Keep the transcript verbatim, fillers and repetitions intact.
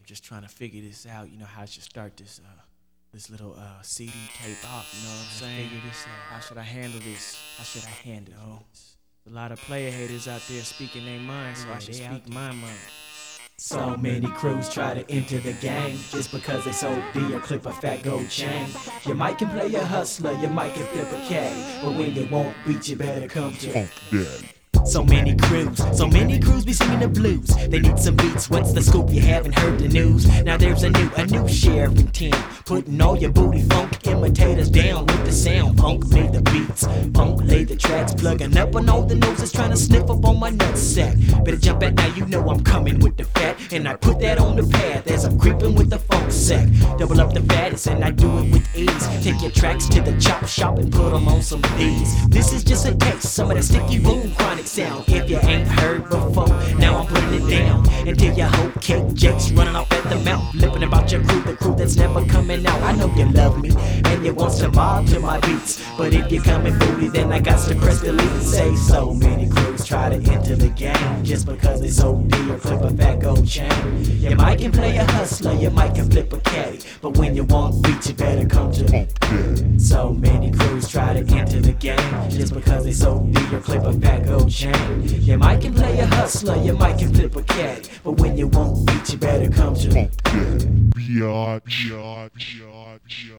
just trying to figure this out. You know how I should start this uh, this little uh, C D tape off. You know what I'm saying? Figure this out. How should I handle this? How should I handle this? A lot of player haters out there speaking their mind, so I should speak my mind. So many crews try to enter the game just because they sold D or clip a fat gold chain. You might can play a hustler, you might can flip a K, but when you won't beat, you better come to So many crews, so many crews be singing the blues. They need some beats, what's the scoop? You haven't heard the news. Now there's a new, a new sheriff in town, putting all your booty funk imitators down with the sound. Punk made the beats, punk laid the tracks, plugging up on all the noses, trying to sniff up on my nutsack. Better jump at now, you know I'm coming with the fat, and I put that on the path as I'm creeping with the funk sack. Double up the fattest and I do it with ease. Take your tracks to the chop shop and put them on some D's. This is just a taste, some of that sticky boom chronic sound. If you ain't heard before, now I'm putting it down until your whole cake jakes running off at the mouth, flipping about your crew, the crew that's never coming out. I know you love me and you want to mob to my beats, but if you're coming booty, then I got to press delete and say so many crews try to enter the game just because they so D or flip a fat gold chain. You might can play a hustler, you might can flip a caddy, but when you want beat, you better come to So many crews try to enter the game just because they so D or flip a fat gold chain. You might can play a hustler, you might can flip a caddy, but when you won't beat, you better come to